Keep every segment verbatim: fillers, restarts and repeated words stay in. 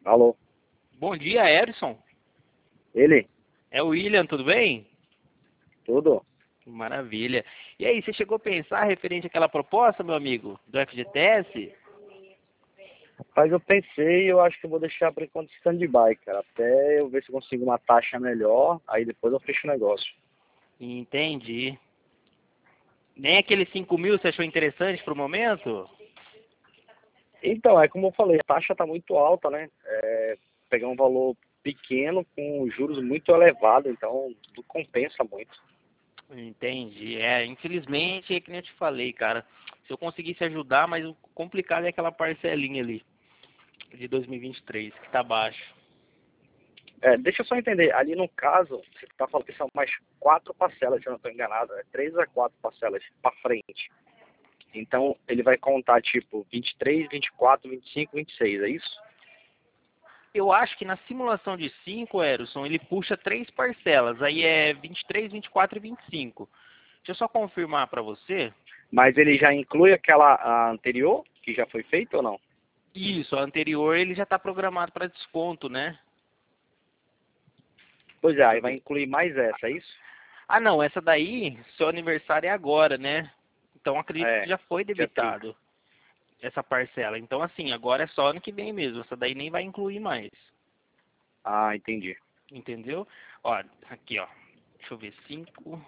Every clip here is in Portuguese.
Alô? Bom dia, Erison. Ele? É o William, tudo bem? Tudo? Maravilha. E aí, você chegou a pensar referente àquela proposta, meu amigo, do F G T S? Rapaz, eu pensei, eu acho que eu vou deixar por enquanto stand-by, cara. Até eu ver se eu consigo uma taxa melhor, aí depois eu fecho o negócio. Entendi. Nem aqueles cinco mil você achou interessante pro momento? Então, é como eu falei, a taxa tá muito alta, né? É, pegar um valor pequeno com juros muito elevados, então não compensa muito. Entendi. É, infelizmente, é que nem eu te falei, cara. Se eu conseguisse ajudar, mas o complicado é aquela parcelinha ali, de dois mil e vinte e três, que tá baixo. É, deixa eu só entender, ali no caso, você tá falando que são mais quatro parcelas, se eu não estou enganado, é três a quatro parcelas para frente. Então, ele vai contar, tipo, vinte e três, vinte e quatro, vinte e cinco, vinte e seis, é isso? Eu acho que na simulação de cinco, Erison, ele puxa três parcelas. Aí é vinte e três, vinte e quatro e vinte e cinco. Deixa eu só confirmar para você. Mas ele já inclui aquela a anterior, que já foi feita ou não? Isso, a anterior ele já está programado para desconto, né? Pois é, Deixa aí eu vai ver. incluir mais essa, é isso? Ah, não, essa daí, seu aniversário é agora, né? Então acredito que É, já foi dia trinta. debitado essa parcela. Então, assim, agora é só ano que vem mesmo. Essa daí nem vai incluir mais. Ah, entendi. Entendeu? Ó, aqui, ó. Deixa eu ver, cinco.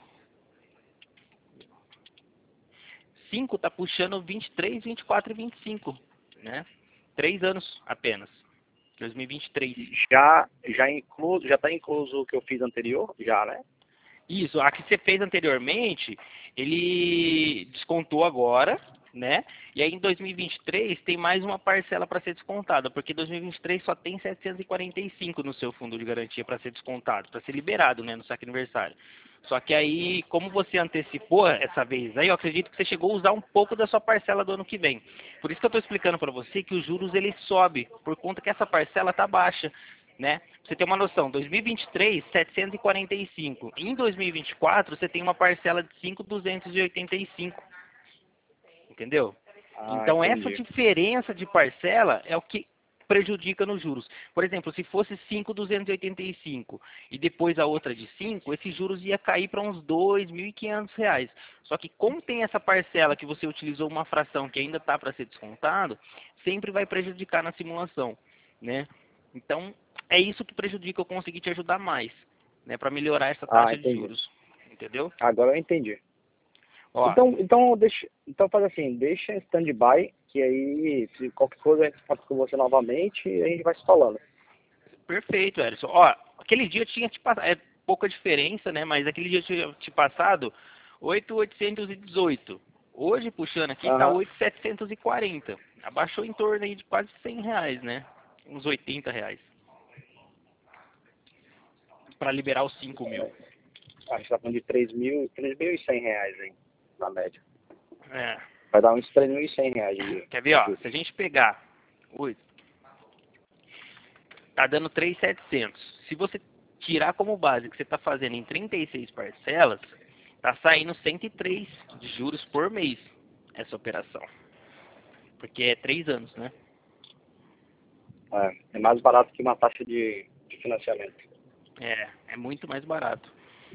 cinco tá puxando vinte e três, vinte e quatro e vinte e cinco, né? Três anos apenas. dois mil e vinte e três. Já, já incluso, já está incluso o que eu fiz anterior? Já, né? Isso, a que você fez anteriormente, ele descontou agora, né? E aí em dois mil e vinte e três tem mais uma parcela para ser descontada, porque dois mil e vinte e três só tem setecentos e quarenta e cinco no seu fundo de garantia para ser descontado, para ser liberado, né, no saque aniversário. Só que aí, como você antecipou essa vez, aí eu acredito que você chegou a usar um pouco da sua parcela do ano que vem. Por isso que eu estou explicando para você que os juros ele sobe, por conta que essa parcela está baixa, né? Pra você ter uma noção, dois mil e vinte e três, setecentos e quarenta e cinco. Em dois mil e vinte e quatro, você tem uma parcela de cinco mil duzentos e oitenta e cinco. Entendeu? Ah, Então, essa entendi. diferença de parcela é o que prejudica nos juros. Por exemplo, se fosse cinco mil duzentos e oitenta e cinco e depois a outra de cinco, esses juros ia cair para uns dois mil e quinhentos reais. Só que como tem essa parcela que você utilizou uma fração que ainda está para ser descontado, sempre vai prejudicar na simulação, né? Então, é isso que prejudica eu conseguir te ajudar mais, né, para melhorar essa Ah, taxa de entendi. juros. Entendeu? Agora eu entendi. Ó, Então, então, deixa, então faz assim, deixa em stand-by, que aí, se qualquer coisa, a gente fala com você novamente e a gente vai se falando. perfeito, Erison. Ó, aquele dia eu tinha te passado, é pouca diferença, né? Mas aquele dia eu tinha te passado oito mil oitocentos e dezoito. Hoje, puxando aqui, tá Aham. oito mil setecentos e quarenta. Abaixou em torno aí de quase cem reais, né? Uns oitenta reais. Para liberar os cinco mil. A gente tá falando de três mil, três mil e cem reais aí, na média. É. Vai dar uns três mil e cem reais de, Quer ver, de ó? juros. Se a gente pegar oito, tá dando três mil e setecentos. Se você tirar como base que você está fazendo em trinta e seis parcelas, tá saindo cento e três de juros por mês essa operação. Porque é três anos, né? É, é mais barato que uma taxa de, de financiamento. É, é muito mais barato.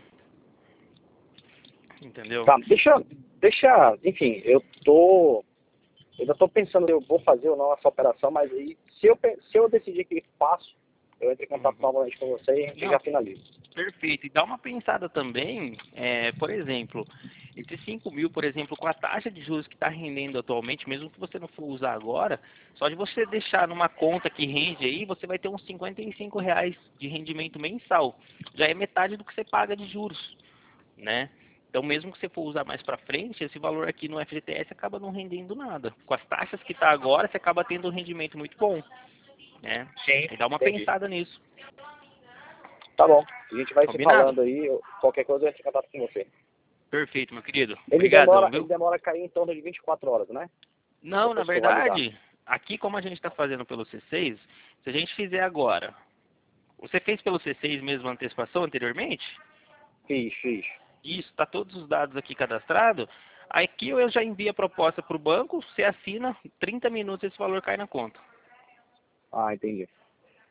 Entendeu? Tá, deixa, deixa, enfim, eu tô, eu ainda tô pensando se eu vou fazer ou não essa operação, mas aí, se eu, pe- se eu decidir que faço, eu entro em contato Uhum. novamente com você e a gente Não, já finaliza. perfeito. E dá uma pensada também, é, por exemplo, esses cinco mil, por exemplo, com a taxa de juros que está rendendo atualmente, mesmo que você não for usar agora, só de você deixar numa conta que rende aí, você vai ter uns cinquenta e cinco reais de rendimento mensal. Já é metade do que você paga de juros, né? Então, mesmo que você for usar mais para frente, esse valor aqui no F G T S acaba não rendendo nada. Com as taxas que está agora, você acaba tendo um rendimento muito bom, né? Sim, E dá uma entendi. pensada nisso. Tá bom, a gente vai se Combinado? falando aí, eu- qualquer coisa eu entro em contato com você. Perfeito, meu querido. Ele Obrigadão, demora, ele viu? demora a cair em torno de vinte e quatro horas, né? Não, na Depois que eu validar. verdade, aqui como a gente está fazendo pelo C seis, se a gente fizer agora, você fez pelo C seis mesmo a antecipação anteriormente? Fiz, fiz. Isso, está todos os dados aqui cadastrados. Aqui eu já envio a proposta para o banco, você assina, trinta minutos esse valor cai na conta. Ah, entendi.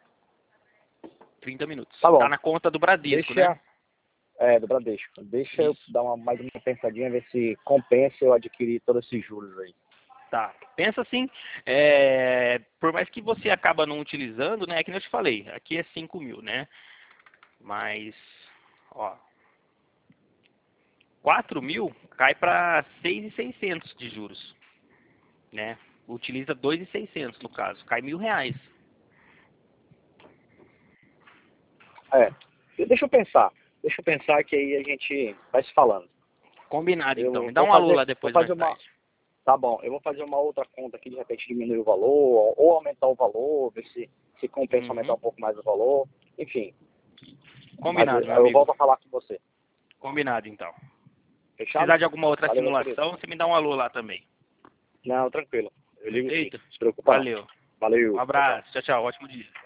trinta minutos. Tá bom. Tá na conta do Bradesco, Deixa, né? é, do Bradesco. Deixa Isso. eu dar uma, mais uma pensadinha, ver se compensa eu adquirir todos esses juros aí. Tá. Pensa assim, é, por mais que você acaba não utilizando, né? É que nem eu te falei, aqui é cinco mil, né? Mas, ó, quatro mil cai para seis mil e seiscentos de juros, né? Utiliza dois mil e seiscentos no caso, cai mil reais. É, deixa eu pensar. Deixa eu pensar que aí a gente vai se falando. Combinado então, Eu me dá vou um alô fazer, lá vou depois fazer mais uma, tarde. tá bom, eu vou fazer uma outra conta aqui, de repente diminuir o valor, ou aumentar o valor, ver se, se compensa aumentar Uhum. um pouco mais o valor, enfim. Mas eu, Combinado, meu eu amigo. volto a falar com você. Combinado então. Se Fechado? precisar de alguma outra Valeu, meu querido. simulação, você me dá um alô lá também. Não, tranquilo. Eu ligo sim. Perfeito? Não se preocupa não. Valeu. Um Valeu. Tchau, tchau. abraço. Tchau, tchau. Ótimo dia.